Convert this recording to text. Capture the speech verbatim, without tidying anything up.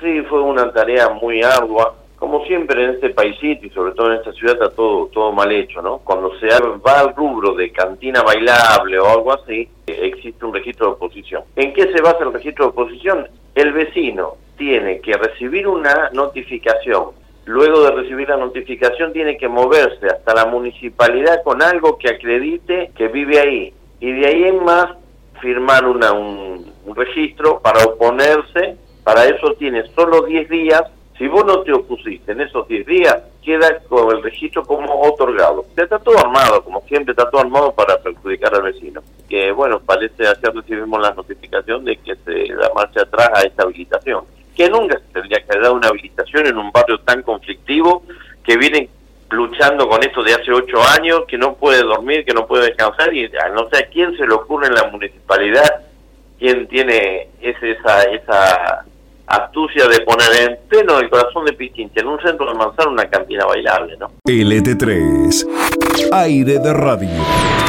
Sí, fue una tarea muy ardua. Como siempre en este paisito y sobre todo en esta ciudad está todo, todo mal hecho, ¿no? Cuando se va al rubro de cantina bailable o algo así, existe un registro de oposición. ¿En qué se basa el registro de oposición? El vecino tiene que recibir una notificación. Luego de recibir la notificación tiene que moverse hasta la municipalidad con algo que acredite que vive ahí. Y de ahí en más firmar una, un, un registro para oponerse. Para eso tiene solo diez días. Si vos no te opusiste en esos diez días, queda con el registro como otorgado. Ya está todo armado, como siempre, está todo armado para perjudicar al vecino. Que bueno, parece ayer recibimos la notificación de que se da marcha atrás a esta habilitación. Que nunca se tendría que dar una habilitación en un barrio tan conflictivo, que vienen luchando con esto de hace ocho años, que no puede dormir, que no puede descansar, y no sé a quién se le ocurre en la municipalidad, quién tiene ese, esa... esa astucia de poner en pleno el corazón de Pichincha, en un centro de Manzano, una cantina bailable, ¿no? L T tres, aire de radio.